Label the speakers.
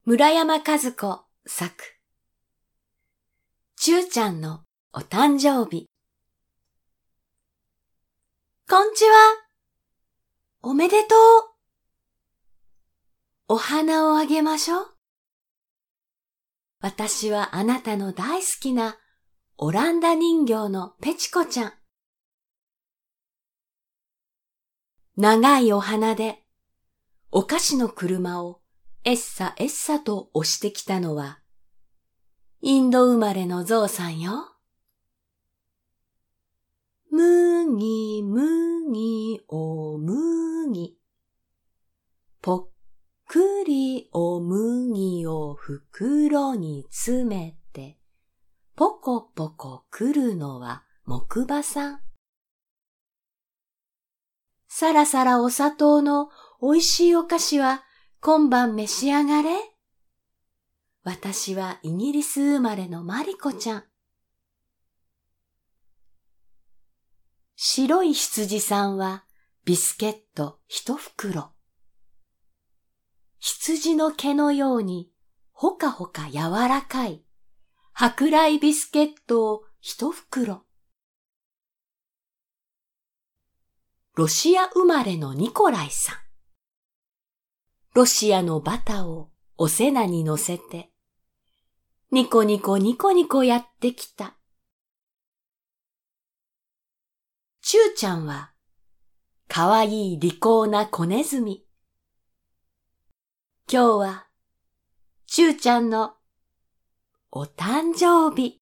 Speaker 1: 村山和子作。ちゅうちゃんのお誕生日。こんちは。おめでとう。お花をあげましょう。私はあなたの大好きなオランダ人形のペチコちゃん。長いお花でお菓子の車をエッサエッサと押してきたのはインド生まれのゾウさんよ。麦麦お麦。ぽっくりお麦を袋に詰めて、ポコポコ来るのは木馬さん。さらさらお砂糖のおいしいお菓子は今晩召し上がれ。私はイギリス生まれのマリコちゃん。白い羊さんはビスケット一袋。羊の毛のようにほかほか柔らかい舶来ビスケットを一袋。ロシア生まれのニコライさん。ロシアのバタをお背中に乗せて、ニコニコニコニコやってきた。ちゅうちゃんは、かわいい利口な子ネズミ。今日は、ちゅうちゃんのお誕生日。